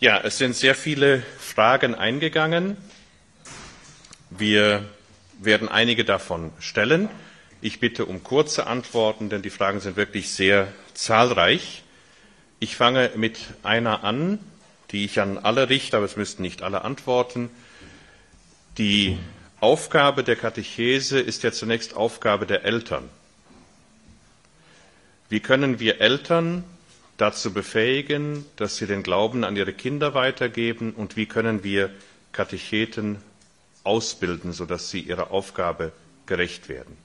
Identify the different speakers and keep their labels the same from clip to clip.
Speaker 1: Ja, es sind sehr viele Fragen eingegangen. Wir werden einige davon stellen. Ich bitte um kurze Antworten, denn die Fragen sind wirklich sehr zahlreich. Ich fange mit einer an, die ich an alle richte, aber es müssten nicht alle antworten. Die Aufgabe der Katechese ist ja zunächst Aufgabe der Eltern. Wie können wir Eltern dazu befähigen, dass sie den Glauben an ihre Kinder weitergeben, und wie können wir Katecheten ausbilden, sodass sie ihrer Aufgabe gerecht werden?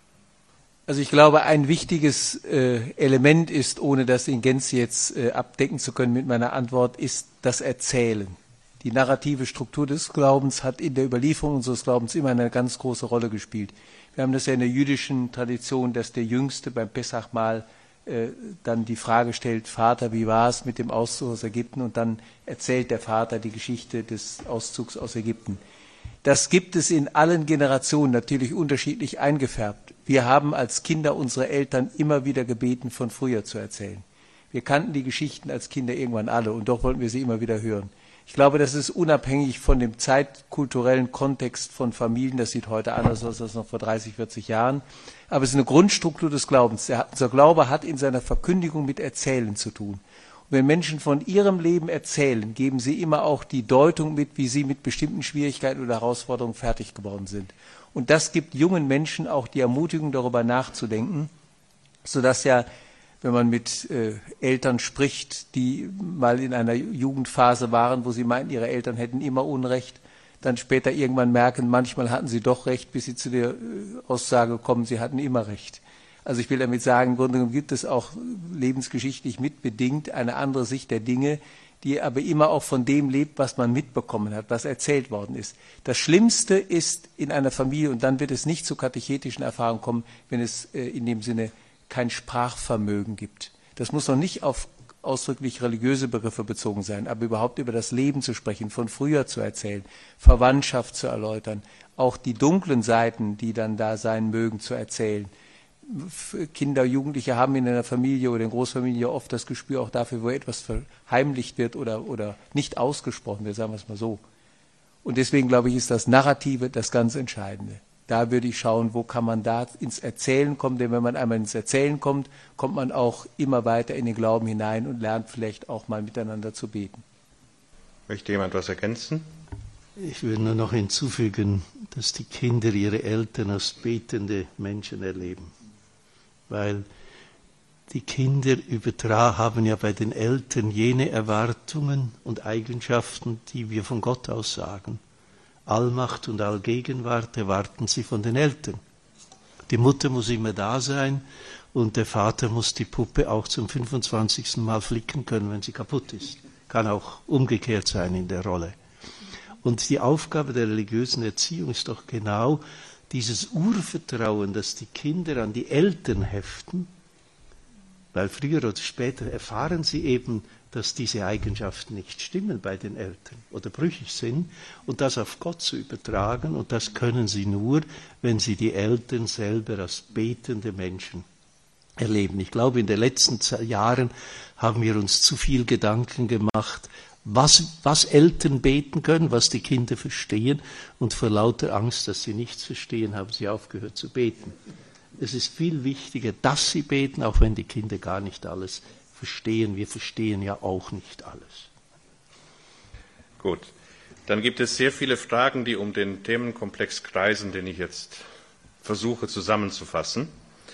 Speaker 2: Also ich glaube, ein wichtiges Element ist, ohne das in Gänze jetzt abdecken zu können mit meiner Antwort, ist das Erzählen. Die narrative Struktur des Glaubens hat in der Überlieferung unseres Glaubens immer eine ganz große Rolle gespielt. Wir haben das ja in der jüdischen Tradition, dass der Jüngste beim Pessachmahl dann die Frage stellt: Vater, wie war es mit dem Auszug aus Ägypten? Und dann erzählt der Vater die Geschichte des Auszugs aus Ägypten. Das gibt es in allen Generationen, natürlich unterschiedlich eingefärbt. Wir haben als Kinder unsere Eltern immer wieder gebeten, von früher zu erzählen. Wir kannten die Geschichten als Kinder irgendwann alle, und doch wollten wir sie immer wieder hören. Ich glaube, das ist unabhängig von dem zeitkulturellen Kontext von Familien. Das sieht heute anders aus als noch vor 30, 40 Jahren. Aber es ist eine Grundstruktur des Glaubens. Unser Glaube hat in seiner Verkündigung mit Erzählen zu tun. Und wenn Menschen von ihrem Leben erzählen, geben sie immer auch die Deutung mit, wie sie mit bestimmten Schwierigkeiten oder Herausforderungen fertig geworden sind. Und das gibt jungen Menschen auch die Ermutigung, darüber nachzudenken, sodass ja, wenn man mit Eltern spricht, die mal in einer Jugendphase waren, wo sie meinten, ihre Eltern hätten immer Unrecht, dann später irgendwann merken, manchmal hatten sie doch recht, bis sie zu der Aussage kommen, sie hatten immer recht. Also ich will damit sagen, im Grunde genommen gibt es auch lebensgeschichtlich mitbedingt eine andere Sicht der Dinge, die aber immer auch von dem lebt, was man mitbekommen hat, was erzählt worden ist. Das Schlimmste ist in einer Familie, und dann wird es nicht zu katechetischen Erfahrungen kommen, wenn es in dem Sinne kein Sprachvermögen gibt. Das muss noch nicht auf ausdrücklich religiöse Begriffe bezogen sein, aber überhaupt über das Leben zu sprechen, von früher zu erzählen, Verwandtschaft zu erläutern, auch die dunklen Seiten, die dann da sein mögen, zu erzählen. Kinder, Jugendliche haben in einer Familie oder in Großfamilie oft das Gespür auch dafür, wo etwas verheimlicht wird oder nicht ausgesprochen wird, sagen wir es mal so. Und deswegen, glaube ich, ist das Narrative das ganz Entscheidende. Da würde ich schauen, wo kann man da ins Erzählen kommen, denn wenn man einmal ins Erzählen kommt, kommt man auch immer weiter in den Glauben hinein und lernt vielleicht auch mal miteinander zu beten.
Speaker 1: Möchte jemand was ergänzen?
Speaker 3: Ich würde nur noch hinzufügen, dass die Kinder ihre Eltern als betende Menschen erleben. Weil die Kinder haben ja bei den Eltern jene Erwartungen und Eigenschaften, die wir von Gott aus sagen. Allmacht und Allgegenwart erwarten sie von den Eltern. Die Mutter muss immer da sein und der Vater muss die Puppe auch zum 25. Mal flicken können, wenn sie kaputt ist. Kann auch umgekehrt sein in der Rolle. Und die Aufgabe der religiösen Erziehung ist doch genau dieses Urvertrauen, das die Kinder an die Eltern heften, weil früher oder später erfahren sie eben, dass diese Eigenschaften nicht stimmen bei den Eltern oder brüchig sind, und das auf Gott zu übertragen, und das können sie nur, wenn sie die Eltern selber als betende Menschen erleben. Ich glaube, in den letzten Jahren haben wir uns zu viel Gedanken gemacht, was Eltern beten können, was die Kinder verstehen, und vor lauter Angst, dass sie nichts verstehen, haben sie aufgehört zu beten. Es ist viel wichtiger, dass sie beten, auch wenn die Kinder gar nicht alles verstehen. Wir verstehen ja auch nicht alles.
Speaker 1: Gut, dann gibt es sehr viele Fragen, die um den Themenkomplex kreisen, den ich jetzt versuche zusammenzufassen.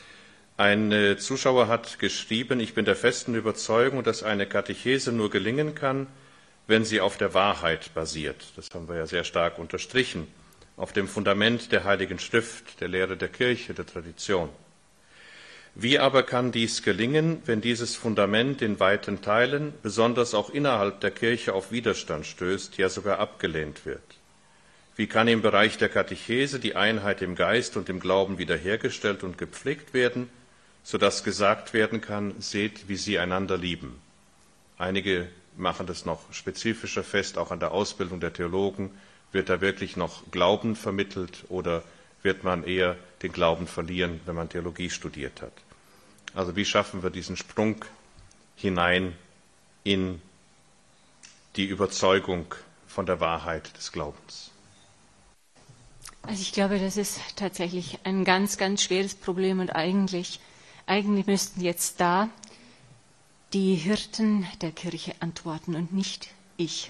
Speaker 1: Ein Zuschauer hat geschrieben: Ich bin der festen Überzeugung, dass eine Katechese nur gelingen kann, wenn sie auf der Wahrheit basiert. Das haben wir ja sehr stark unterstrichen. Auf dem Fundament der Heiligen Schrift, der Lehre der Kirche, der Tradition. Wie aber kann dies gelingen, wenn dieses Fundament in weiten Teilen, besonders auch innerhalb der Kirche, auf Widerstand stößt, ja sogar abgelehnt wird? Wie kann im Bereich der Katechese die Einheit im Geist und im Glauben wiederhergestellt und gepflegt werden, sodass gesagt werden kann: Seht, wie sie einander lieben? Einige machen das noch spezifischer fest, auch an der Ausbildung der Theologen. Wird da wirklich noch Glauben vermittelt, oder wird man eher den Glauben verlieren, wenn man Theologie studiert hat? Also wie schaffen wir diesen Sprung hinein in die Überzeugung von der Wahrheit des Glaubens?
Speaker 4: Also ich glaube, das ist tatsächlich ein ganz, ganz schweres Problem und eigentlich müssten jetzt da die Hirten der Kirche antworten und nicht ich.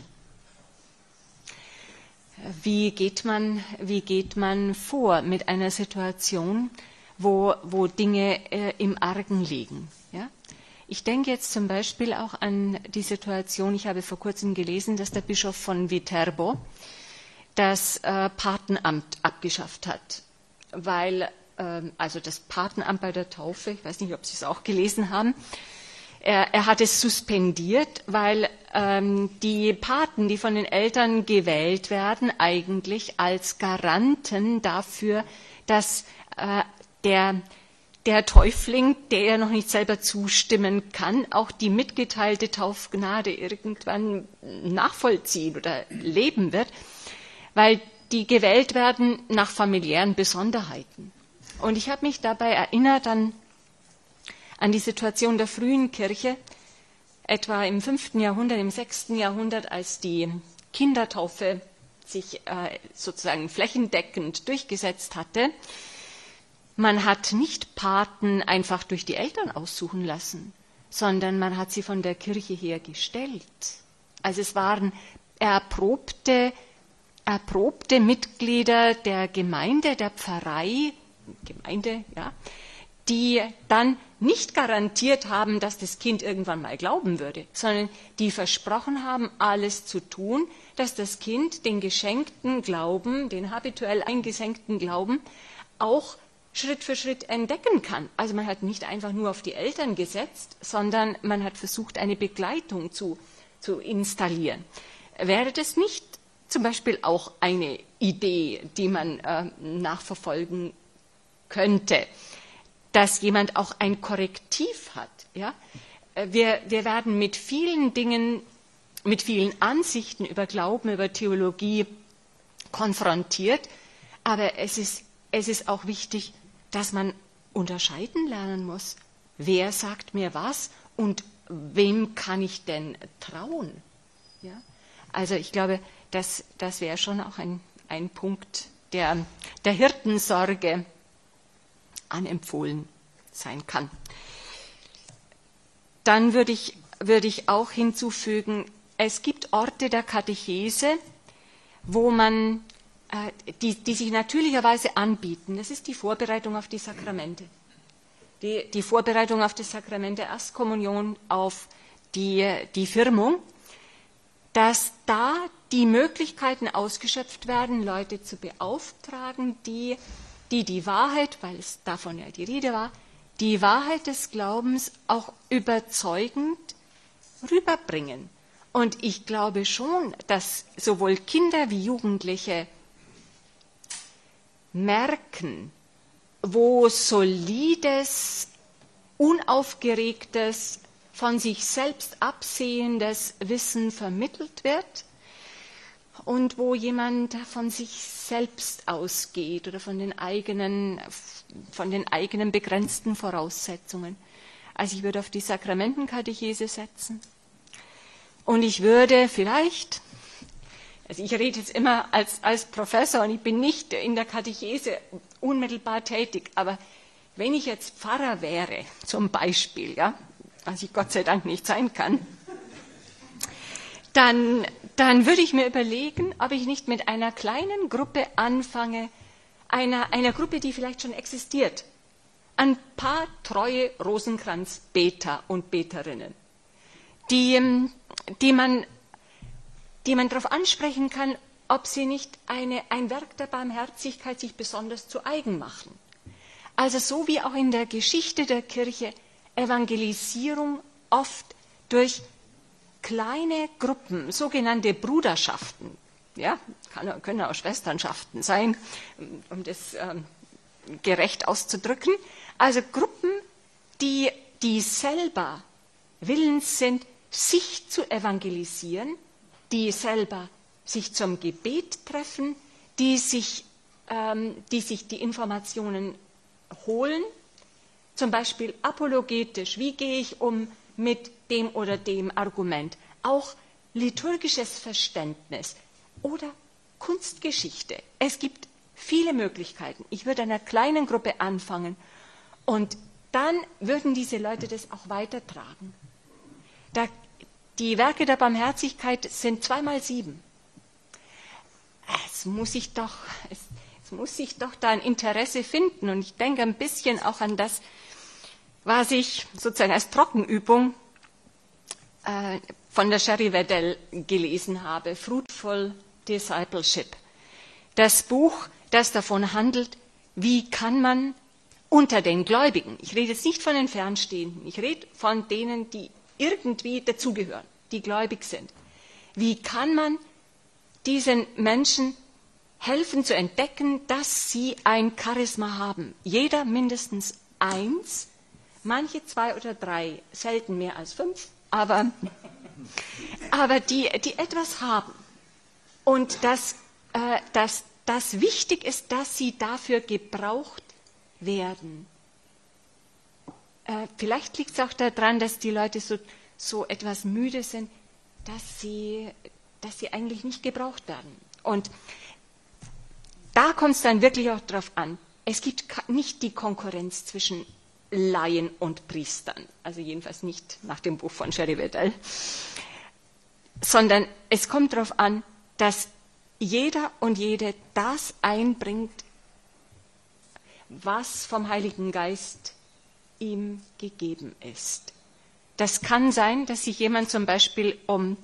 Speaker 4: Wie geht man vor mit einer Situation, wo Dinge im Argen liegen? Ja? Ich denke jetzt zum Beispiel auch an die Situation, ich habe vor kurzem gelesen, dass der Bischof von Viterbo das Patenamt abgeschafft hat, weil, also das Patenamt bei der Taufe, ich weiß nicht, ob Sie es auch gelesen haben, er hat es suspendiert, weil die Paten, die von den Eltern gewählt werden, eigentlich als Garanten dafür, dass der Täufling, der ja noch nicht selber zustimmen kann, auch die mitgeteilte Taufgnade irgendwann nachvollziehen oder leben wird, weil die gewählt werden nach familiären Besonderheiten. Und ich habe mich dabei erinnert an die Situation der frühen Kirche, etwa im 5. Jahrhundert, im 6. Jahrhundert, als die Kindertaufe sich sozusagen flächendeckend durchgesetzt hatte. Man hat nicht Paten einfach durch die Eltern aussuchen lassen, sondern man hat sie von der Kirche her gestellt. Also es waren erprobte Mitglieder der Gemeinde, der Pfarrei, die dann nicht garantiert haben, dass das Kind irgendwann mal glauben würde, sondern die versprochen haben, alles zu tun, dass das Kind den geschenkten Glauben, den habituell eingesenkten Glauben, auch Schritt für Schritt entdecken kann. Also man hat nicht einfach nur auf die Eltern gesetzt, sondern man hat versucht, eine Begleitung zu installieren. Wäre das nicht zum Beispiel auch eine Idee, die man nachverfolgen könnte, dass jemand auch ein Korrektiv hat? Ja? Wir werden mit vielen Dingen, mit vielen Ansichten über Glauben, über Theologie konfrontiert, aber es ist auch wichtig, dass man unterscheiden lernen muss, wer sagt mir was und wem kann ich denn trauen? Ja? Also ich glaube, das wäre schon auch ein Punkt, der Hirtensorge anempfohlen sein kann. Dann würde ich auch hinzufügen, es gibt Orte der Katechese, wo man die sich natürlicherweise anbieten. Das ist die Vorbereitung auf die Sakramente. Die Vorbereitung auf das Sakrament der Erstkommunion, auf die Firmung, dass da die Möglichkeiten ausgeschöpft werden, Leute zu beauftragen, die Wahrheit, weil es davon ja die Rede war, die Wahrheit des Glaubens auch überzeugend rüberbringen. Und ich glaube schon, dass sowohl Kinder wie Jugendliche merken, wo solides, unaufgeregtes, von sich selbst absehendes Wissen vermittelt wird und wo jemand von sich selbst ausgeht oder von den eigenen begrenzten Voraussetzungen. Also ich würde auf die Sakramentenkatechese setzen und ich würde vielleicht, also ich rede jetzt immer als Professor und ich bin nicht in der Katechese unmittelbar tätig, aber wenn ich jetzt Pfarrer wäre, zum Beispiel, ja, was ich Gott sei Dank nicht sein kann, dann würde ich mir überlegen, ob ich nicht mit einer kleinen Gruppe anfange, einer Gruppe, die vielleicht schon existiert, ein paar treue Rosenkranz-Beter und Beterinnen, die man darauf ansprechen kann, ob sie nicht ein Werk der Barmherzigkeit sich besonders zu eigen machen. Also so wie auch in der Geschichte der Kirche Evangelisierung oft durch kleine Gruppen, sogenannte Bruderschaften, ja, können auch Schwesternschaften sein, um das gerecht auszudrücken, also Gruppen, die selber willens sind, sich zu evangelisieren, die selber sich zum Gebet treffen, die sich die Informationen holen, zum Beispiel apologetisch, wie gehe ich um mit dem oder dem Argument, auch liturgisches Verständnis oder Kunstgeschichte. Es gibt viele Möglichkeiten. Ich würde einer kleinen Gruppe anfangen und dann würden diese Leute das auch weitertragen. Die Werke der Barmherzigkeit sind 2x7. Es muss sich doch da ein Interesse finden. Und ich denke ein bisschen auch an das, was ich sozusagen als Trockenübung von der Sherry Weddell gelesen habe, Fruitful Discipleship. Das Buch, das davon handelt, wie kann man unter den Gläubigen, ich rede jetzt nicht von den Fernstehenden, ich rede von denen, die irgendwie dazugehören, die gläubig sind. Wie kann man diesen Menschen helfen zu entdecken, dass sie ein Charisma haben? Jeder mindestens 1, manche 2 oder 3, selten mehr als 5, aber die etwas haben. Und dass wichtig ist, dass sie dafür gebraucht werden. Vielleicht liegt es auch daran, dass die Leute so etwas müde sind, dass sie eigentlich nicht gebraucht werden. Und da kommt es dann wirklich auch drauf an. Es gibt nicht die Konkurrenz zwischen Laien und Priestern, also jedenfalls nicht nach dem Buch von Sherry Weddell, sondern es kommt darauf an, dass jeder und jede das einbringt, was vom Heiligen Geist ihm gegeben ist. Das kann sein, dass sich jemand zum Beispiel um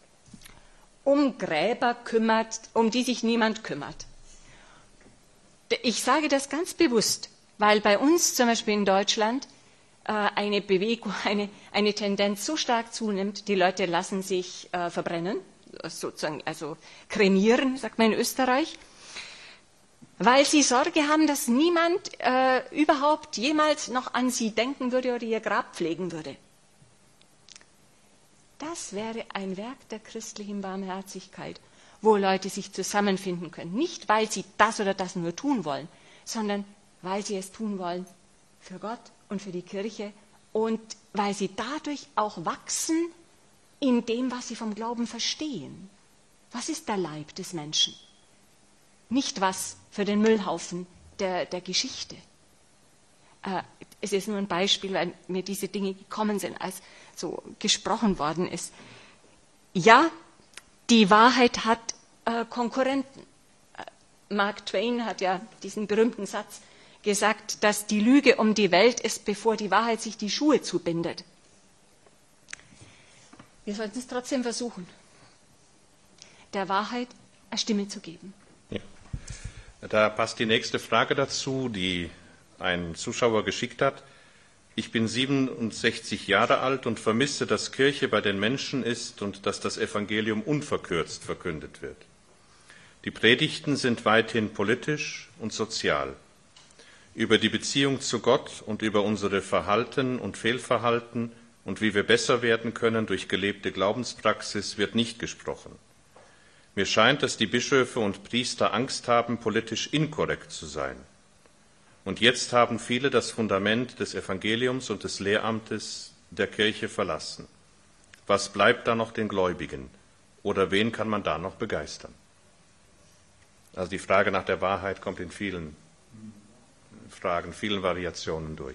Speaker 4: Gräber kümmert, um die sich niemand kümmert. Ich sage das ganz bewusst, weil bei uns zum Beispiel in Deutschland eine Bewegung, eine Tendenz so stark zunimmt, die Leute lassen sich verbrennen, sozusagen, also kremieren, sagt man in Österreich, weil sie Sorge haben, dass niemand überhaupt jemals noch an sie denken würde oder ihr Grab pflegen würde. Das wäre ein Werk der christlichen Barmherzigkeit, wo Leute sich zusammenfinden können. Nicht, weil sie das oder das nur tun wollen, sondern weil sie es tun wollen für Gott und für die Kirche und weil sie dadurch auch wachsen in dem, was sie vom Glauben verstehen. Was ist der Leib des Menschen? Nicht was für den Müllhaufen der Geschichte. Es ist nur ein Beispiel, weil mir diese Dinge gekommen sind, als so gesprochen worden ist. Ja, die Wahrheit hat Konkurrenten. Mark Twain hat ja diesen berühmten Satz gesagt, dass die Lüge um die Welt ist, bevor die Wahrheit sich die Schuhe zubindet. Wir sollten es trotzdem versuchen, der Wahrheit eine Stimme zu geben.
Speaker 1: Ja. Da passt die nächste Frage dazu, die ein Zuschauer geschickt hat. Ich bin 67 Jahre alt und vermisse, dass Kirche bei den Menschen ist und dass das Evangelium unverkürzt verkündet wird. Die Predigten sind weithin politisch und sozial. Über die Beziehung zu Gott und über unsere Verhalten und Fehlverhalten und wie wir besser werden können durch gelebte Glaubenspraxis wird nicht gesprochen. Mir scheint, dass die Bischöfe und Priester Angst haben, politisch inkorrekt zu sein. Und jetzt haben viele das Fundament des Evangeliums und des Lehramtes der Kirche verlassen. Was bleibt da noch den Gläubigen? Oder wen kann man da noch begeistern? Also die Frage nach der Wahrheit kommt in vielen Fragen, vielen Variationen durch.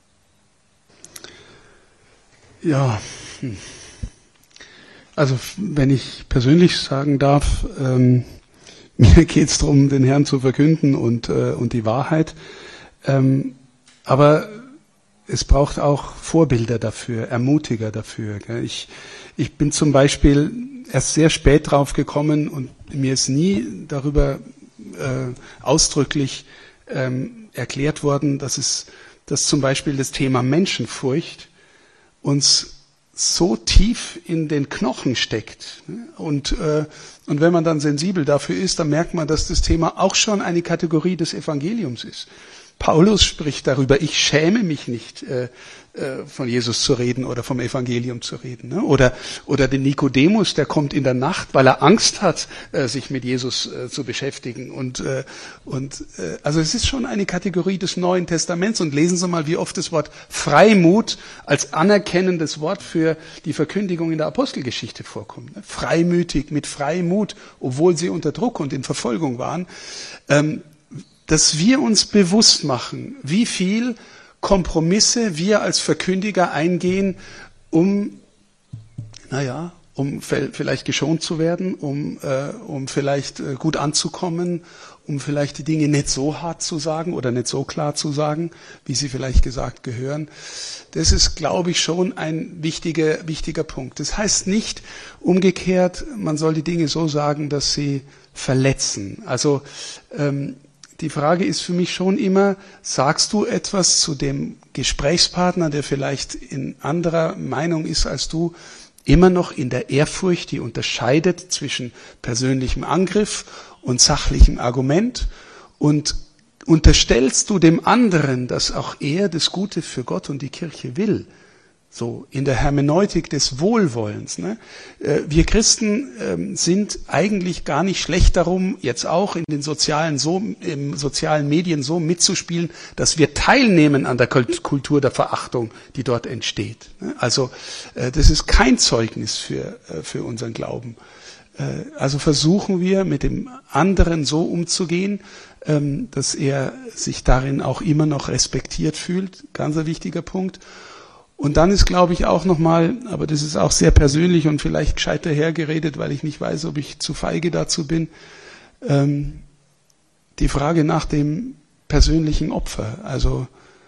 Speaker 5: Ja, also wenn ich persönlich sagen darf, mir geht es darum, den Herrn zu verkünden und die Wahrheit. Aber es braucht auch Vorbilder dafür, Ermutiger dafür. Gell? Ich bin zum Beispiel erst sehr spät drauf gekommen und mir ist nie darüber ausdrücklich erklärt worden, dass zum Beispiel das Thema Menschenfurcht uns so tief in den Knochen steckt. Und wenn man dann sensibel dafür ist, dann merkt man, dass das Thema auch schon eine Kategorie des Evangeliums ist. Paulus spricht darüber, ich schäme mich nicht, von Jesus zu reden oder vom Evangelium zu reden. Ne? Oder den Nikodemus, der kommt in der Nacht, weil er Angst hat, sich mit Jesus zu beschäftigen. Also es ist schon eine Kategorie des Neuen Testaments. Und lesen Sie mal, wie oft das Wort Freimut als anerkennendes Wort für die Verkündigung in der Apostelgeschichte vorkommt. Ne? Freimütig, mit Freimut, obwohl sie unter Druck und in Verfolgung waren. Dass wir uns bewusst machen, wie viel Kompromisse wir als Verkündiger eingehen, um vielleicht geschont zu werden, um vielleicht gut anzukommen, um vielleicht die Dinge nicht so hart zu sagen oder nicht so klar zu sagen, wie sie vielleicht gesagt gehören. Das ist, glaube ich, schon ein wichtiger Punkt. Das heißt nicht umgekehrt, man soll die Dinge so sagen, dass sie verletzen. Also die Frage ist für mich schon immer, sagst du etwas zu dem Gesprächspartner, der vielleicht in anderer Meinung ist als du, immer noch in der Ehrfurcht, die unterscheidet zwischen persönlichem Angriff und sachlichem Argument, und unterstellst du dem anderen, dass auch er das Gute für Gott und die Kirche will, so in der Hermeneutik des Wohlwollens. Ne? Wir Christen sind eigentlich gar nicht schlecht darum, jetzt auch im sozialen Medien so mitzuspielen, dass wir teilnehmen an der Kultur der Verachtung, die dort entsteht. Ne? Also das ist kein Zeugnis für unseren Glauben. Also versuchen wir, mit dem anderen so umzugehen, dass er sich darin auch immer noch respektiert fühlt. Ganz ein wichtiger Punkt. Und dann ist, glaube ich, auch nochmal, aber das ist auch sehr persönlich und vielleicht gescheit dahergeredet, weil ich nicht weiß, ob ich zu feige dazu bin, die Frage nach dem persönlichen Opfer. Also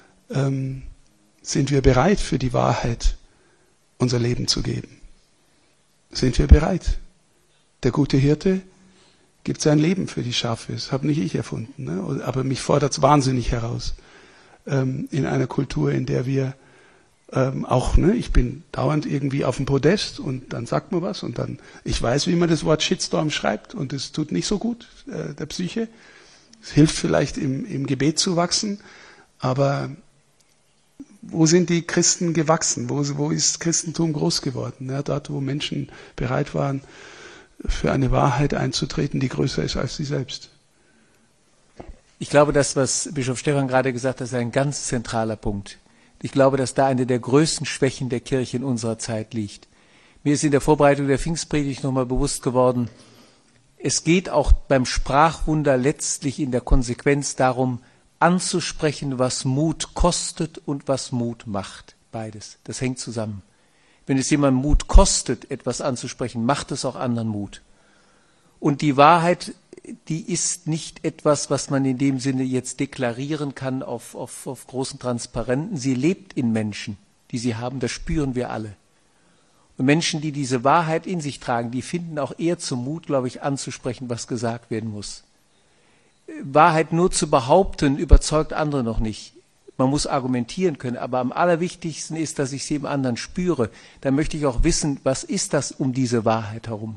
Speaker 5: sind wir bereit, für die Wahrheit unser Leben zu geben? Sind wir bereit? Der gute Hirte gibt sein Leben für die Schafe. Das habe nicht ich erfunden, ne? Aber mich fordert es wahnsinnig heraus. In einer Kultur, in der wir ich bin dauernd irgendwie auf dem Podest und dann sagt man was und dann, ich weiß, wie man das Wort Shitstorm schreibt und es tut nicht so gut der Psyche. Es hilft vielleicht im Gebet zu wachsen, aber wo sind die Christen gewachsen? Wo ist Christentum groß geworden? Ja, dort, wo Menschen bereit waren, für eine Wahrheit einzutreten, die größer ist als sie selbst.
Speaker 2: Ich glaube, das, was Bischof Stephan gerade gesagt hat, ist ein ganz zentraler Punkt. Ich glaube, dass da eine der größten Schwächen der Kirche in unserer Zeit liegt. Mir ist in der Vorbereitung der Pfingstpredigt nochmal bewusst geworden, es geht auch beim Sprachwunder letztlich in der Konsequenz darum, anzusprechen, was Mut kostet und was Mut macht. Beides. Das hängt zusammen. Wenn es jemandem Mut kostet, etwas anzusprechen, macht es auch anderen Mut. Und die Wahrheit, die ist nicht etwas, was man in dem Sinne jetzt deklarieren kann auf großen Transparenten. Sie lebt in Menschen, die sie haben, das spüren wir alle. Und Menschen, die diese Wahrheit in sich tragen, die finden auch eher zum Mut, glaube ich, anzusprechen, was gesagt werden muss. Wahrheit nur zu behaupten, überzeugt andere noch nicht. Man muss argumentieren können, aber am allerwichtigsten ist, dass ich sie im anderen spüre. Dann möchte ich auch wissen, was ist das um diese Wahrheit herum.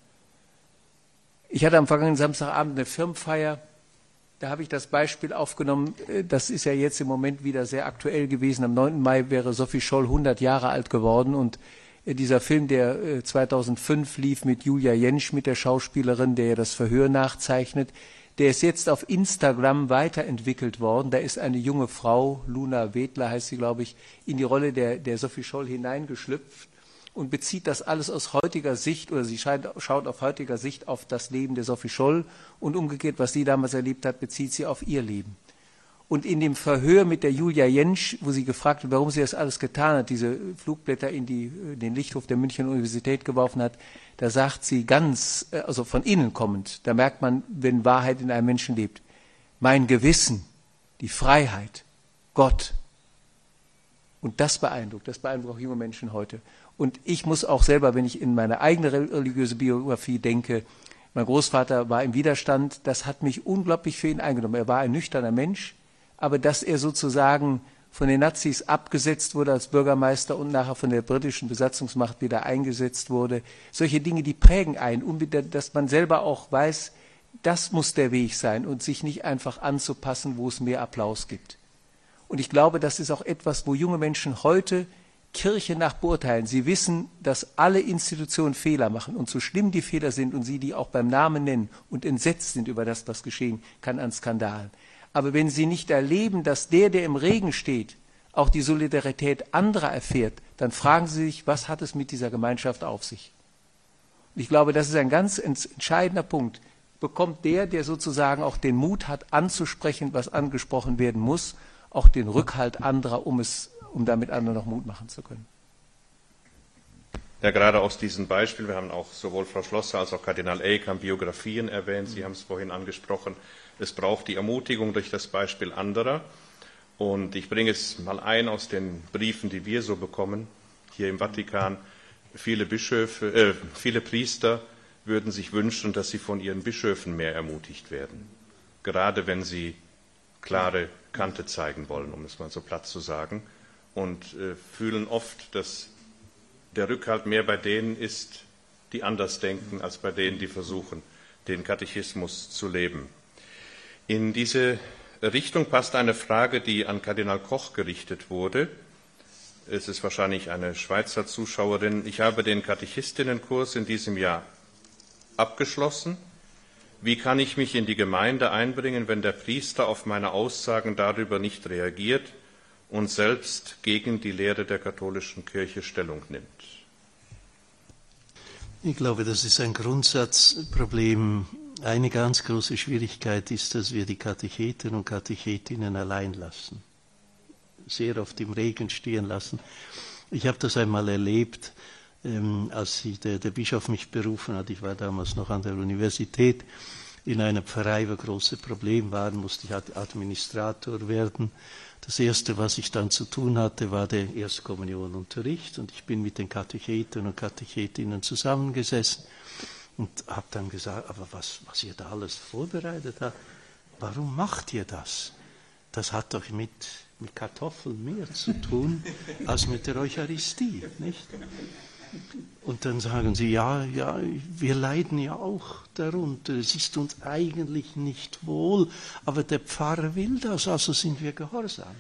Speaker 2: Ich hatte am vergangenen Samstagabend eine Firmenfeier, da habe ich das Beispiel aufgenommen, das ist ja jetzt im Moment wieder sehr aktuell gewesen. Am 9. Mai wäre Sophie Scholl 100 Jahre alt geworden und dieser Film, der 2005 lief mit Julia Jentsch, mit der Schauspielerin, der ja das Verhör nachzeichnet, der ist jetzt auf Instagram weiterentwickelt worden. Da ist eine junge Frau, Luna Wedler heißt sie, glaube ich, in die Rolle der Sophie Scholl hineingeschlüpft und bezieht das alles aus heutiger Sicht, oder sie schaut auf heutiger Sicht auf das Leben der Sophie Scholl und umgekehrt, was sie damals erlebt hat, bezieht sie auf ihr Leben. Und in dem Verhör mit der Julia Jentsch, wo sie gefragt wird, warum sie das alles getan hat, diese Flugblätter in den Lichthof der Münchner Universität geworfen hat, da sagt sie ganz, also von innen kommend, da merkt man, wenn Wahrheit in einem Menschen lebt, mein Gewissen, die Freiheit, Gott. Und das beeindruckt auch junge Menschen heute. Und ich muss auch selber, wenn ich in meine eigene religiöse Biografie denke, mein Großvater war im Widerstand, das hat mich unglaublich für ihn eingenommen. Er war ein nüchterner Mensch, aber dass er sozusagen von den Nazis abgesetzt wurde als Bürgermeister und nachher von der britischen Besatzungsmacht wieder eingesetzt wurde, solche Dinge, die prägen einen, dass man selber auch weiß, Das muss der Weg sein und sich nicht einfach anzupassen, wo es mehr Applaus gibt. Und ich glaube, das ist auch etwas, wo junge Menschen heute Kirche nach beurteilen. Sie wissen, dass alle Institutionen Fehler machen und so schlimm die Fehler sind und sie die auch beim Namen nennen und entsetzt sind über das, was geschehen kann an Skandalen. Aber wenn sie nicht erleben, dass der im Regen steht, auch die Solidarität anderer erfährt, dann fragen sie sich, was hat es mit dieser Gemeinschaft auf sich? Und ich glaube, das ist ein ganz entscheidender Punkt. Bekommt der sozusagen auch den Mut hat, anzusprechen, was angesprochen werden muss, auch den Rückhalt anderer, um damit anderen noch Mut machen zu können.
Speaker 1: Ja, gerade aus diesem Beispiel, wir haben auch sowohl Frau Schlosser als auch Kardinal Eick haben Biografien erwähnt, Sie haben es vorhin angesprochen, es braucht die Ermutigung durch das Beispiel anderer. Und ich bringe es mal ein aus den Briefen, die wir so bekommen, hier im Vatikan. Viele Priester würden sich wünschen, dass sie von ihren Bischöfen mehr ermutigt werden. Gerade wenn sie klare Kante zeigen wollen, um es mal so platt zu sagen. Und fühlen oft, dass der Rückhalt mehr bei denen ist, die anders denken, als bei denen, die versuchen, den Katechismus zu leben. In diese Richtung passt eine Frage, die an Kardinal Koch gerichtet wurde. Es ist wahrscheinlich eine Schweizer Zuschauerin. Ich habe den Katechisinnenkurs in diesem Jahr abgeschlossen. Wie kann ich mich in die Gemeinde einbringen, wenn der Priester auf meine Aussagen darüber nicht reagiert und selbst gegen die Lehre der katholischen Kirche Stellung nimmt?
Speaker 3: Ich glaube, das ist ein Grundsatzproblem. Eine ganz große Schwierigkeit ist, dass wir die Katecheten und Katechetinnen allein lassen. Sehr oft im Regen stehen lassen. Ich habe das einmal erlebt, als der Bischof mich berufen hat. Ich war damals noch an der Universität in einer Pfarrei, wo große Probleme waren, musste ich Administrator werden. Das Erste, was ich dann zu tun hatte, war der Erstkommunionunterricht. Und ich bin mit den Katecheten und Katechetinnen zusammengesessen und habe dann gesagt, aber was ihr da alles vorbereitet habt, warum macht ihr das? Das hat doch mit Kartoffeln mehr zu tun als mit der Eucharistie, nicht? Und dann sagen sie, ja, wir leiden ja auch darunter, es ist uns eigentlich nicht wohl, aber der Pfarrer will das, also sind wir gehorsam.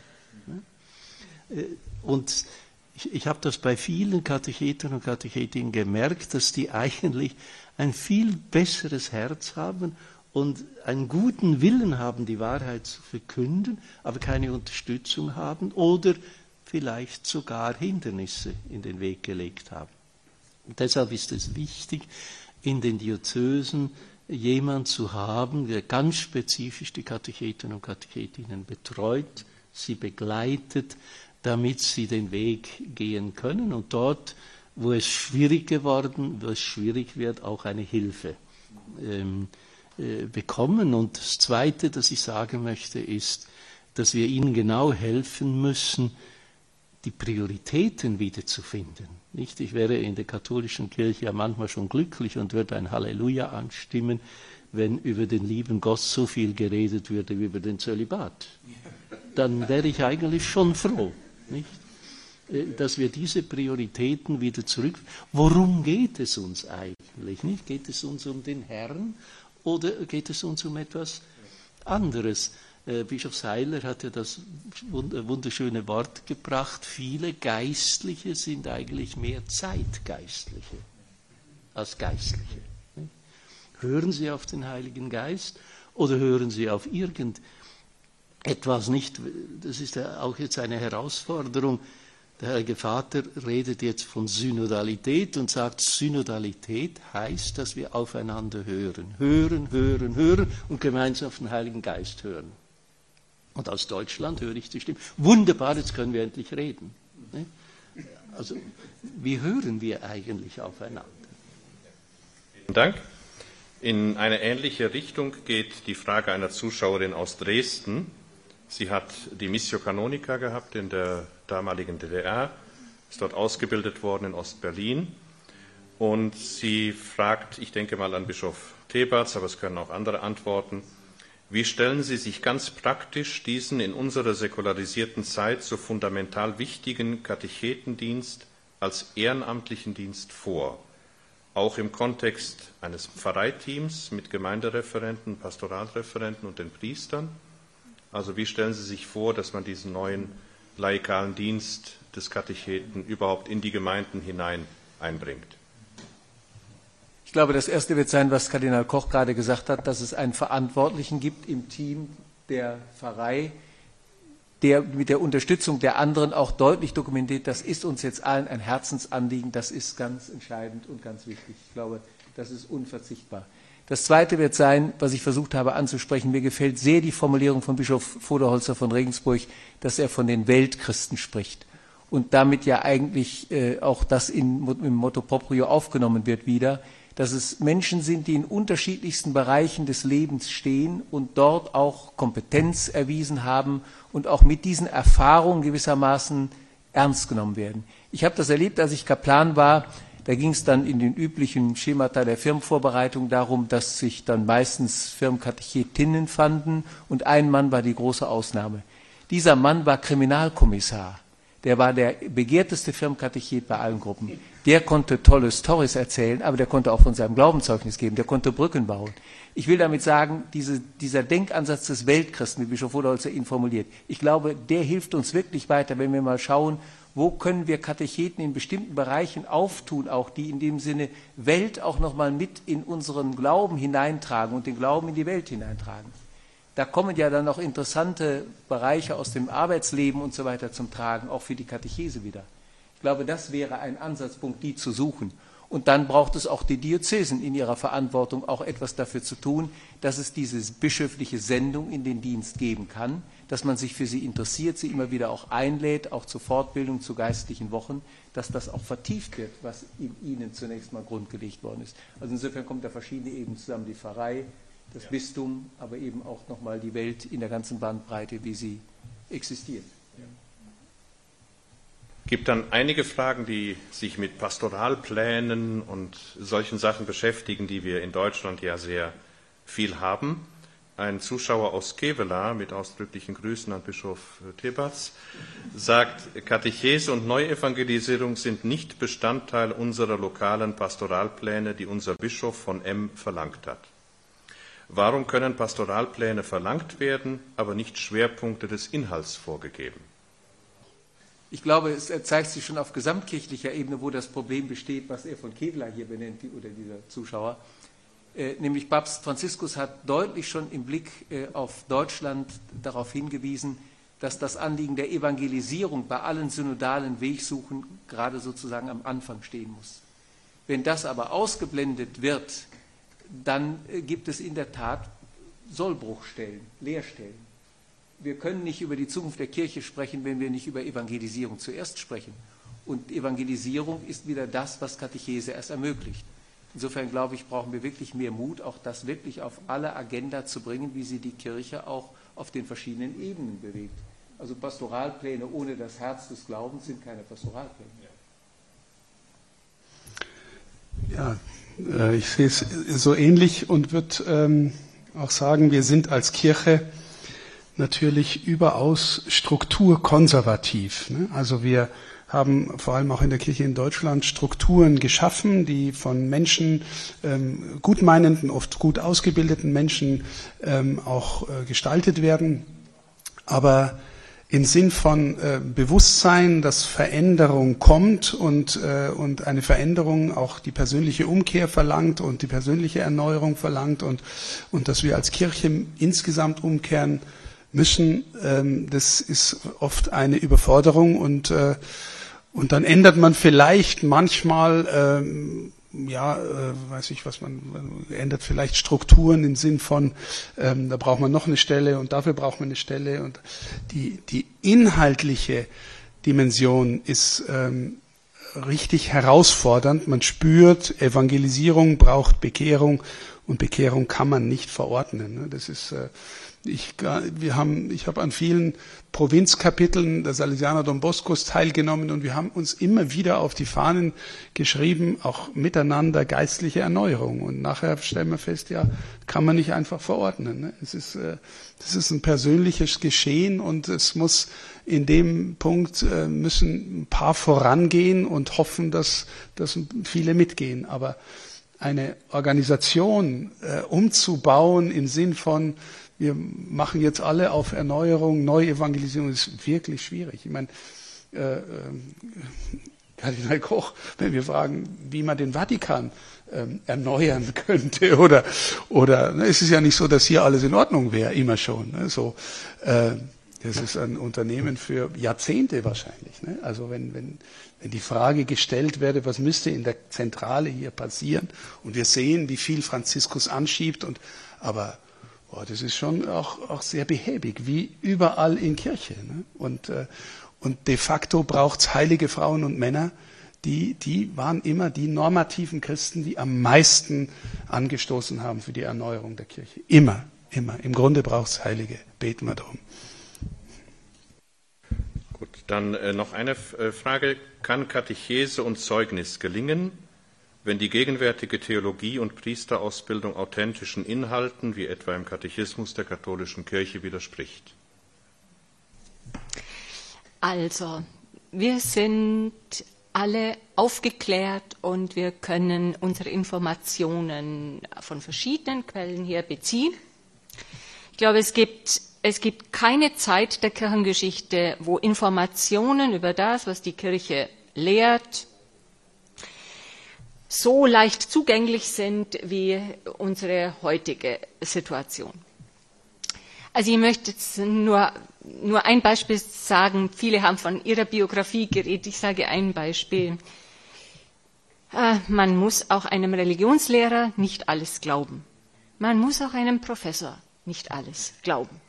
Speaker 3: Und ich habe das bei vielen Katecheten und Katechetinnen gemerkt, dass die eigentlich ein viel besseres Herz haben und einen guten Willen haben, die Wahrheit zu verkünden, aber keine Unterstützung haben oder vielleicht sogar Hindernisse in den Weg gelegt haben. Und deshalb ist es wichtig, in den Diözesen jemanden zu haben, der ganz spezifisch die Katecheten und Katechetinnen betreut, sie begleitet, damit sie den Weg gehen können und dort, wo es schwierig wird, auch eine Hilfe bekommen. Und das Zweite, das ich sagen möchte, ist, dass wir ihnen genau helfen müssen, die Prioritäten wiederzufinden. Nicht? Ich wäre in der katholischen Kirche ja manchmal schon glücklich und würde ein Halleluja anstimmen, wenn über den lieben Gott so viel geredet würde wie über den Zölibat. Dann wäre ich eigentlich schon froh, nicht? Dass wir diese Prioritäten wieder zurück. Worum geht es uns eigentlich? Nicht? Geht es uns um den Herrn oder geht es uns um etwas anderes? Bischof Seiler hat ja das wunderschöne Wort gebracht, viele Geistliche sind eigentlich mehr Zeitgeistliche als Geistliche. Hören Sie auf den Heiligen Geist oder hören Sie auf irgendetwas nicht? Das ist ja auch jetzt eine Herausforderung. Der Heilige Vater redet jetzt von Synodalität und sagt, Synodalität heißt, dass wir aufeinander hören. Hören und gemeinsam auf den Heiligen Geist hören. Und aus Deutschland höre ich die Stimme. Wunderbar, jetzt können wir endlich reden. Also, wie hören wir eigentlich aufeinander?
Speaker 1: Vielen Dank. In eine ähnliche Richtung geht die Frage einer Zuschauerin aus Dresden. Sie hat die Missio Canonica gehabt in der damaligen DDR, ist dort ausgebildet worden in Ostberlin. Und sie fragt, ich denke mal an Bischof Thebarts, aber es können auch andere antworten, wie stellen Sie sich ganz praktisch diesen in unserer säkularisierten Zeit so fundamental wichtigen Katechetendienst als ehrenamtlichen Dienst vor? auch im Kontext eines Pfarreiteams mit Gemeindereferenten, Pastoralreferenten und den Priestern? Also wie stellen Sie sich vor, dass man diesen neuen laikalen Dienst des Katecheten überhaupt in die Gemeinden hinein einbringt?
Speaker 2: Ich glaube, das Erste wird sein, was Kardinal Koch gerade gesagt hat, dass es einen Verantwortlichen gibt im Team der Pfarrei, der mit der Unterstützung der anderen auch deutlich dokumentiert, das ist uns jetzt allen ein Herzensanliegen, das ist ganz entscheidend und ganz wichtig. Ich glaube, das ist unverzichtbar. Das Zweite wird sein, was ich versucht habe anzusprechen, mir gefällt sehr die Formulierung von Bischof Voderholzer von Regensburg, dass er von den Weltchristen spricht und damit ja eigentlich auch das im Motto Proprio aufgenommen wird wieder, dass es Menschen sind, die in unterschiedlichsten Bereichen des Lebens stehen und dort auch Kompetenz erwiesen haben und auch mit diesen Erfahrungen gewissermaßen ernst genommen werden. Ich habe das erlebt, als ich Kaplan war. Da ging es dann in den üblichen Schemata der Firmenvorbereitung darum, dass sich dann meistens Firmenkatechetinnen fanden und ein Mann war die große Ausnahme. Dieser Mann war Kriminalkommissar. Der war der begehrteste Firmenkatechet bei allen Gruppen. Der konnte tolle Storys erzählen, aber der konnte auch von seinem Glaubenzeugnis geben, der konnte Brücken bauen. Ich will damit sagen, dieser Denkansatz des Weltchristen, wie Bischof Voderholzer ihn formuliert, ich glaube, der hilft uns wirklich weiter, wenn wir mal schauen, wo können wir Katecheten in bestimmten Bereichen auftun, auch die in dem Sinne Welt auch nochmal mit in unseren Glauben hineintragen und den Glauben in die Welt hineintragen. Da kommen ja dann auch interessante Bereiche aus dem Arbeitsleben und so weiter zum Tragen, auch für die Katechese wieder. Ich glaube, das wäre ein Ansatzpunkt, die zu suchen. Und dann braucht es auch die Diözesen in ihrer Verantwortung, auch etwas dafür zu tun, dass es diese bischöfliche Sendung in den Dienst geben kann, dass man sich für sie interessiert, sie immer wieder auch einlädt, auch zur Fortbildung, zu geistlichen Wochen, dass das auch vertieft wird, was in ihnen zunächst mal grundgelegt worden ist. Also insofern kommt da verschiedene Ebenen zusammen, die Pfarrei, das Bistum, aber eben auch nochmal die Welt in der ganzen Bandbreite, wie sie existiert.
Speaker 1: Es gibt dann einige Fragen, die sich mit Pastoralplänen und solchen Sachen beschäftigen, die wir in Deutschland ja sehr viel haben. Ein Zuschauer aus Kevela mit ausdrücklichen Grüßen an Bischof Tebatz sagt, Katechese und Neuevangelisierung sind nicht Bestandteil unserer lokalen Pastoralpläne, die unser Bischof von M verlangt hat. Warum können Pastoralpläne verlangt werden, aber nicht Schwerpunkte des Inhalts vorgegeben?
Speaker 2: Ich glaube, es zeigt sich schon auf gesamtkirchlicher Ebene, wo das Problem besteht, was er von Kevela hier benennt, oder dieser Zuschauer. Nämlich Papst Franziskus hat deutlich schon im Blick auf Deutschland darauf hingewiesen, dass das Anliegen der Evangelisierung bei allen synodalen Wegsuchen gerade sozusagen am Anfang stehen muss. Wenn das aber ausgeblendet wird, dann gibt es in der Tat Sollbruchstellen, Leerstellen. Wir können nicht über die Zukunft der Kirche sprechen, wenn wir nicht über Evangelisierung zuerst sprechen. Und Evangelisierung ist wieder das, was Katechese erst ermöglicht. Insofern, glaube ich, brauchen wir wirklich mehr Mut, auch das wirklich auf alle Agenda zu bringen, wie sie die Kirche auch auf den verschiedenen Ebenen bewegt. Also Pastoralpläne ohne das Herz des Glaubens sind keine Pastoralpläne.
Speaker 5: Ja, ich sehe es so ähnlich und würde auch sagen, wir sind als Kirche natürlich überaus strukturkonservativ. Ne? Also wir haben vor allem auch in der Kirche in Deutschland Strukturen geschaffen, die von Menschen, gutmeinenden, oft gut ausgebildeten Menschen auch gestaltet werden. Aber im Sinn von Bewusstsein, dass Veränderung kommt und eine Veränderung auch die persönliche Umkehr verlangt und die persönliche Erneuerung verlangt und dass wir als Kirche insgesamt umkehren müssen, das ist oft eine Überforderung und dann ändert man vielleicht manchmal, weiß ich was, man ändert vielleicht Strukturen im Sinn von, da braucht man noch eine Stelle und dafür braucht man eine Stelle und die inhaltliche Dimension ist richtig herausfordernd. Man spürt, Evangelisierung braucht Bekehrung und Bekehrung kann man nicht verordnen. Das ist ich habe an vielen Provinzkapiteln der Salesianer Don Boscos teilgenommen und wir haben uns immer wieder auf die Fahnen geschrieben, auch miteinander geistliche Erneuerung. Und nachher stellen wir fest, ja, kann man nicht einfach verordnen. Ne? Das ist ein persönliches Geschehen und es muss in dem Punkt müssen ein paar vorangehen und hoffen, dass viele mitgehen. Aber eine Organisation umzubauen im Sinn von, wir machen jetzt alle auf Erneuerung, Neuevangelisierung, ist wirklich schwierig. Ich meine, Kardinal Koch, wenn wir fragen, wie man den Vatikan erneuern könnte, oder es ist ja nicht so, dass hier alles in Ordnung wäre, immer schon. Ne? So, das ist ein Unternehmen für Jahrzehnte wahrscheinlich. Ne? Also wenn die Frage gestellt werde, was müsste in der Zentrale hier passieren, und wir sehen, wie viel Franziskus anschiebt, aber das ist schon auch sehr behäbig, wie überall in Kirche. Ne? Und de facto braucht es heilige Frauen und Männer, die waren immer die normativen Christen, die am meisten angestoßen haben für die Erneuerung der Kirche. Immer. Im Grunde braucht es Heilige. Beten wir darum.
Speaker 1: Gut, dann noch eine Frage. Kann Katechese und Zeugnis gelingen, wenn die gegenwärtige Theologie und Priesterausbildung authentischen Inhalten, wie etwa im Katechismus der katholischen Kirche, widerspricht?
Speaker 4: Also, wir sind alle aufgeklärt und wir können unsere Informationen von verschiedenen Quellen her beziehen. Ich glaube, es gibt keine Zeit der Kirchengeschichte, wo Informationen über das, was die Kirche lehrt, so leicht zugänglich sind wie unsere heutige Situation. Also ich möchte jetzt nur ein Beispiel sagen. Viele haben von ihrer Biografie geredet. Ich sage ein Beispiel. Man muss auch einem Religionslehrer nicht alles glauben. Man muss auch einem Professor nicht alles glauben.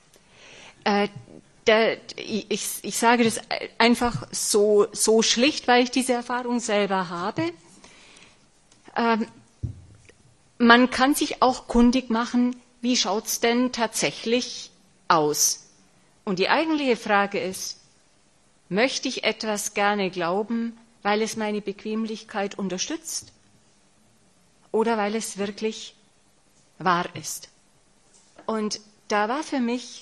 Speaker 4: Ich sage das einfach so schlicht, weil ich diese Erfahrung selber habe. Man kann sich auch kundig machen, wie schaut es denn tatsächlich aus? Und die eigentliche Frage ist, möchte ich etwas gerne glauben, weil es meine Bequemlichkeit unterstützt oder weil es wirklich wahr ist? Und da war für mich,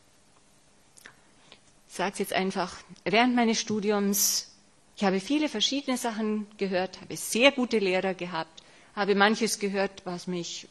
Speaker 4: ich sage es jetzt einfach, während meines Studiums, ich habe viele verschiedene Sachen gehört, habe sehr gute Lehrer gehabt, habe manches gehört, was mich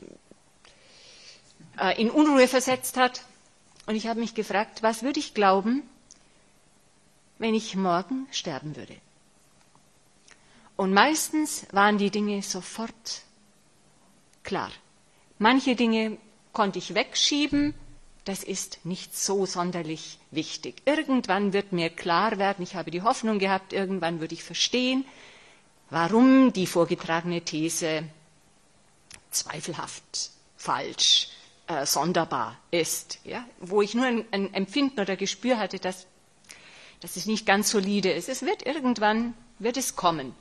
Speaker 4: in Unruhe versetzt hat. Und ich habe mich gefragt, was würde ich glauben, wenn ich morgen sterben würde? Und meistens waren die Dinge sofort klar. Manche Dinge konnte ich wegschieben, das ist nicht so sonderlich wichtig. Irgendwann wird mir klar werden, ich habe die Hoffnung gehabt, irgendwann würde ich verstehen, warum die vorgetragene These zweifelhaft, falsch, sonderbar ist, ja? Wo ich nur ein Empfinden oder Gespür hatte, dass es nicht ganz solide ist. Es wird irgendwann kommen.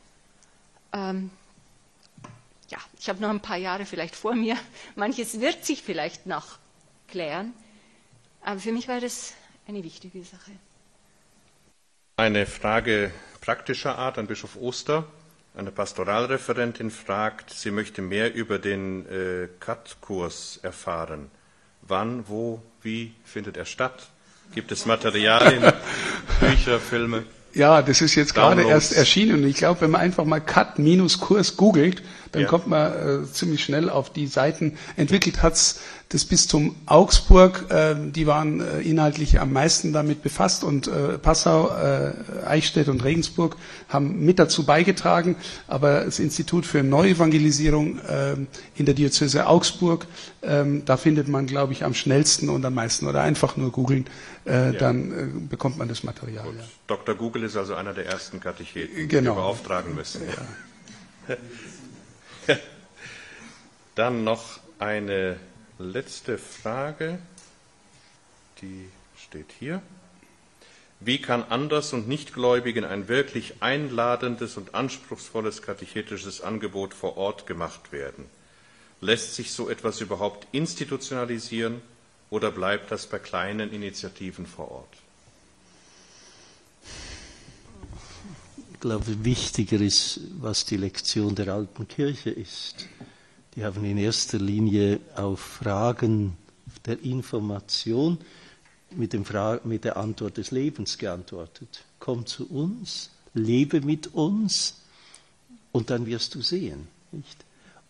Speaker 4: Ich habe noch ein paar Jahre vielleicht vor mir. Manches wird sich vielleicht noch klären. Aber für mich war das eine wichtige Sache.
Speaker 1: Eine Frage praktischer Art an Bischof Oster. Eine Pastoralreferentin fragt, sie möchte mehr über den CAT-Kurs erfahren. Wann, wo, wie findet er statt? Gibt es Materialien, Bücher, Filme?
Speaker 5: Ja, das ist jetzt gerade erst erschienen. Und ich glaube, wenn man einfach mal CAT-Kurs googelt, dann kommt man ziemlich schnell auf die Seiten. Entwickelt hat's das Bistum Augsburg, die waren inhaltlich am meisten damit befasst, und Passau, Eichstätt und Regensburg haben mit dazu beigetragen, aber das Institut für Neuevangelisierung in der Diözese Augsburg, da findet man, glaube ich, am schnellsten und am meisten, oder einfach nur googeln, dann bekommt man das Material. Ja.
Speaker 1: Dr. Google ist also einer der ersten Katecheten, die
Speaker 5: genau.
Speaker 1: wir beauftragen müssen.
Speaker 5: Ja.
Speaker 1: Dann noch eine letzte Frage, die steht hier. Wie kann Anders- und Nichtgläubigen ein wirklich einladendes und anspruchsvolles katechetisches Angebot vor Ort gemacht werden? Lässt sich so etwas überhaupt institutionalisieren oder bleibt das bei kleinen Initiativen vor Ort?
Speaker 3: Ich glaube, wichtiger ist, was die Lektion der alten Kirche ist. Die haben in erster Linie auf Fragen der Information mit der Antwort des Lebens geantwortet. Komm zu uns, lebe mit uns und dann wirst du sehen. Nicht?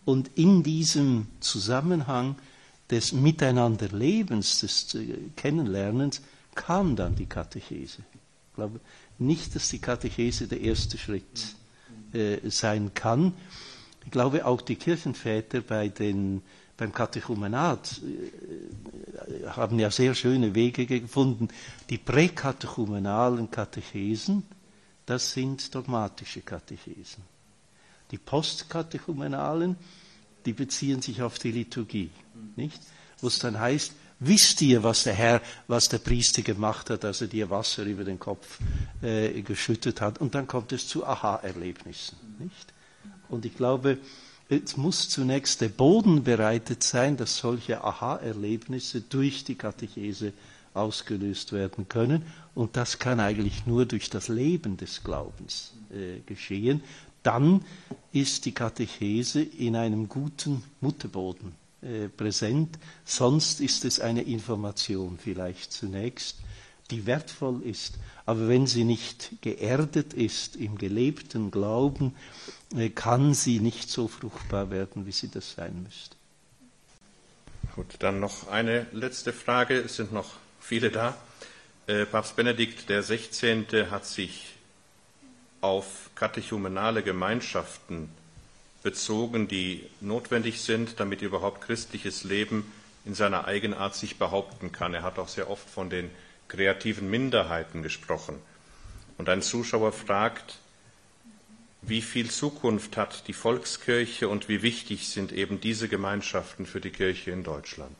Speaker 3: Und in diesem Zusammenhang des Miteinanderlebens, des Kennenlernens, kam dann die Katechese. Ich glaube nicht, dass die Katechese der erste Schritt sein kann. Ich glaube, auch die Kirchenväter beim Katechumenat haben ja sehr schöne Wege gefunden. Die präkatechumenalen Katechesen, das sind dogmatische Katechesen. Die postkatechumenalen, die beziehen sich auf die Liturgie, nicht? Wo es dann heißt, wisst ihr, was der Priester gemacht hat, als er dir Wasser über den Kopf geschüttet hat? Und dann kommt es zu Aha-Erlebnissen, nicht? Und ich glaube, es muss zunächst der Boden bereitet sein, dass solche Aha-Erlebnisse durch die Katechese ausgelöst werden können. Und das kann eigentlich nur durch das Leben des Glaubens geschehen. Dann ist die Katechese in einem guten Mutterboden präsent. Sonst ist es eine Information vielleicht zunächst, die wertvoll ist. Aber wenn sie nicht geerdet ist im gelebten Glauben, kann sie nicht so fruchtbar werden, wie sie das sein müsste.
Speaker 1: Gut, dann noch eine letzte Frage. Es sind noch viele da. Papst Benedikt XVI. Hat sich auf katechumenale Gemeinschaften bezogen, die notwendig sind, damit überhaupt christliches Leben in seiner Eigenart sich behaupten kann. Er hat auch sehr oft von den kreativen Minderheiten gesprochen. Und ein Zuschauer fragt, wie viel Zukunft hat die Volkskirche und wie wichtig sind eben diese Gemeinschaften für die Kirche in Deutschland?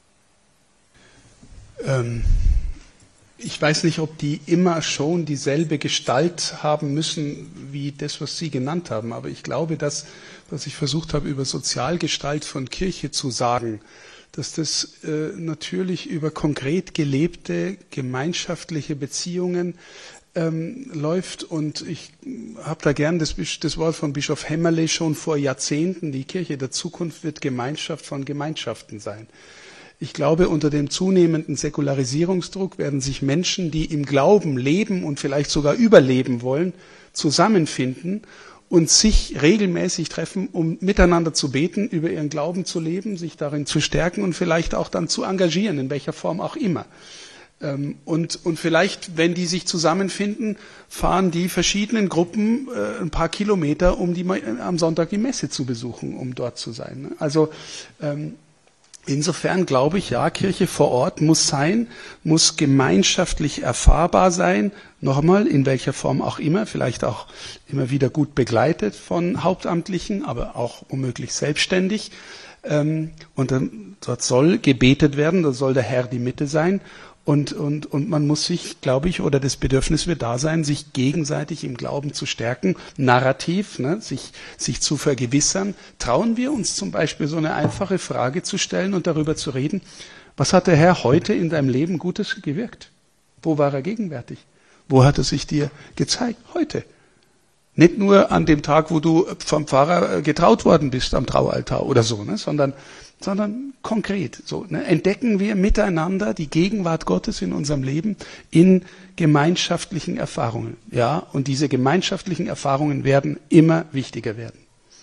Speaker 5: Ich weiß nicht, ob die immer schon dieselbe Gestalt haben müssen wie das, was Sie genannt haben, aber ich glaube, dass, was ich versucht habe, über Sozialgestalt von Kirche zu sagen, dass das natürlich über konkret gelebte gemeinschaftliche Beziehungen läuft. Und ich habe da gern das Wort von Bischof Hämmerle schon vor Jahrzehnten, die Kirche der Zukunft wird Gemeinschaft von Gemeinschaften sein. Ich glaube, unter dem zunehmenden Säkularisierungsdruck werden sich Menschen, die im Glauben leben und vielleicht sogar überleben wollen, zusammenfinden und sich regelmäßig treffen, um miteinander zu beten, über ihren Glauben zu leben, sich darin zu stärken und vielleicht auch dann zu engagieren, in welcher Form auch immer. Und vielleicht, wenn die sich zusammenfinden, fahren die verschiedenen Gruppen ein paar Kilometer, um am Sonntag die Messe zu besuchen, um dort zu sein. Also insofern glaube ich, ja, Kirche vor Ort muss sein, muss gemeinschaftlich erfahrbar sein, nochmal, in welcher Form auch immer, vielleicht auch immer wieder gut begleitet von Hauptamtlichen, aber auch womöglich selbstständig. Und dort soll gebetet werden, da soll der Herr die Mitte sein. Und man muss sich, glaube ich, oder das Bedürfnis wird da sein, sich gegenseitig im Glauben zu stärken, narrativ, ne, sich zu vergewissern. Trauen wir uns zum Beispiel so eine einfache Frage zu stellen und darüber zu reden, was hat der Herr heute in deinem Leben Gutes gewirkt? Wo war er gegenwärtig? Wo hat er sich dir gezeigt? Heute. Nicht nur an dem Tag, wo du vom Pfarrer getraut worden bist am Traualtar oder so, ne, sondern konkret. So, ne, entdecken wir miteinander die Gegenwart Gottes in unserem Leben in gemeinschaftlichen Erfahrungen. Ja, und diese gemeinschaftlichen Erfahrungen werden immer wichtiger werden.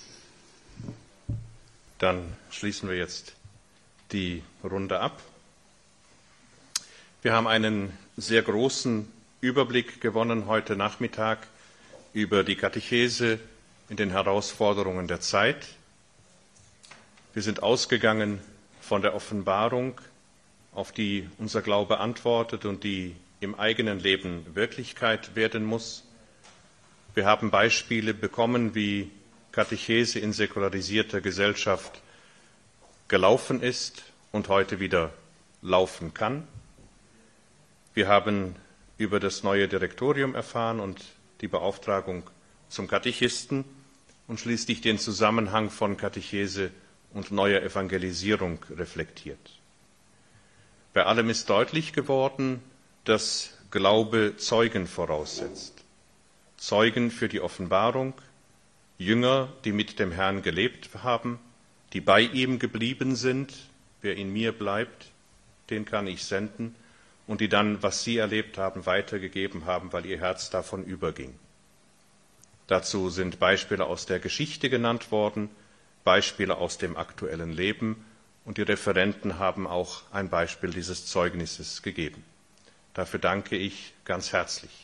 Speaker 1: Dann schließen wir jetzt die Runde ab. Wir haben einen sehr großen Überblick gewonnen heute Nachmittag über die Katechese in den Herausforderungen der Zeit. Wir sind ausgegangen von der Offenbarung, auf die unser Glaube antwortet und die im eigenen Leben Wirklichkeit werden muss. Wir haben Beispiele bekommen, wie Katechese in säkularisierter Gesellschaft gelaufen ist und heute wieder laufen kann. Wir haben über das neue Direktorium erfahren und die Beauftragung zum Katechisten und schließlich den Zusammenhang von Katechese und neuer Evangelisierung reflektiert. Bei allem ist deutlich geworden, dass Glaube Zeugen voraussetzt. Zeugen für die Offenbarung, Jünger, die mit dem Herrn gelebt haben, die bei ihm geblieben sind. Wer in mir bleibt, den kann ich senden. Und die dann, was sie erlebt haben, weitergegeben haben, weil ihr Herz davon überging. Dazu sind Beispiele aus der Geschichte genannt worden, Beispiele aus dem aktuellen Leben und die Referenten haben auch ein Beispiel dieses Zeugnisses gegeben. Dafür danke ich ganz herzlich.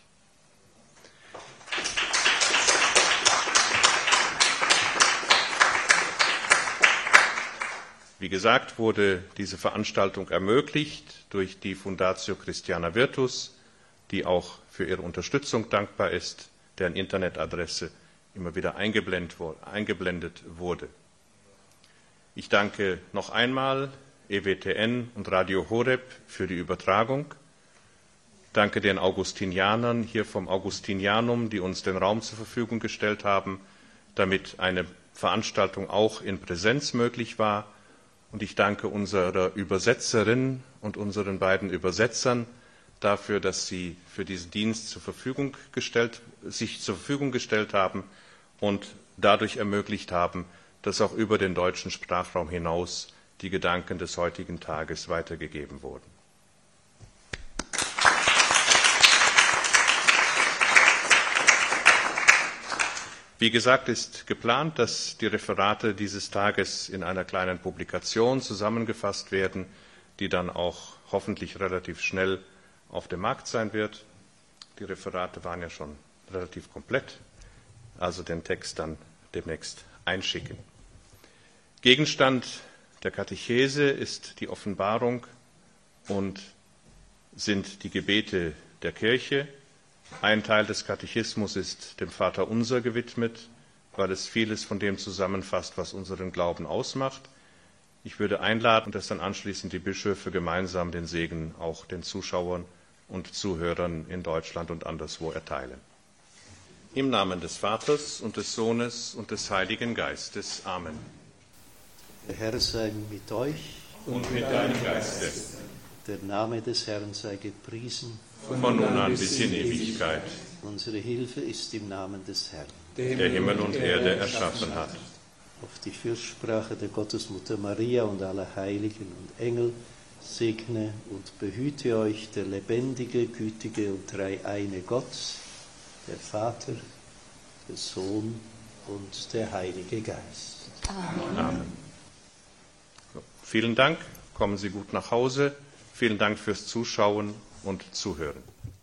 Speaker 1: Wie gesagt, wurde diese Veranstaltung ermöglicht durch die Fundatio Christiana Virtus, die auch für ihre Unterstützung dankbar ist, deren Internetadresse immer wieder eingeblendet wurde. Ich danke noch einmal EWTN und Radio Horeb für die Übertragung. Danke den Augustinianern hier vom Augustinianum, die uns den Raum zur Verfügung gestellt haben, damit eine Veranstaltung auch in Präsenz möglich war. Und ich danke unserer Übersetzerin und unseren beiden Übersetzern dafür, dass sie für diesen Dienst sich zur Verfügung gestellt haben und dadurch ermöglicht haben, dass auch über den deutschen Sprachraum hinaus die Gedanken des heutigen Tages weitergegeben wurden. Wie gesagt, ist geplant, dass die Referate dieses Tages in einer kleinen Publikation zusammengefasst werden, die dann auch hoffentlich relativ schnell auf dem Markt sein wird. Die Referate waren ja schon relativ komplett, also den Text dann demnächst einschicken. Gegenstand der Katechese ist die Offenbarung und sind die Gebete der Kirche. Ein Teil des Katechismus ist dem Vaterunser gewidmet, weil es vieles von dem zusammenfasst, was unseren Glauben ausmacht. Ich würde einladen, dass dann anschließend die Bischöfe gemeinsam den Segen auch den Zuschauern und Zuhörern in Deutschland und anderswo erteilen. Im Namen des Vaters und des Sohnes und des Heiligen Geistes. Amen.
Speaker 3: Der Herr sei mit euch
Speaker 1: Und mit deinem Geiste.
Speaker 3: Der Name des Herrn sei gepriesen.
Speaker 1: Von nun an bis in Ewigkeit.
Speaker 3: Unsere Hilfe ist im Namen des Herrn,
Speaker 1: der Himmel und Erde erschaffen hat.
Speaker 3: Auf die Fürsprache der Gottesmutter Maria und aller Heiligen und Engel segne und behüte euch der lebendige, gütige und dreieine Gott, der Vater, der Sohn und der Heilige Geist.
Speaker 1: Amen. So, vielen Dank. Kommen Sie gut nach Hause. Vielen Dank fürs Zuschauen und Zuhören.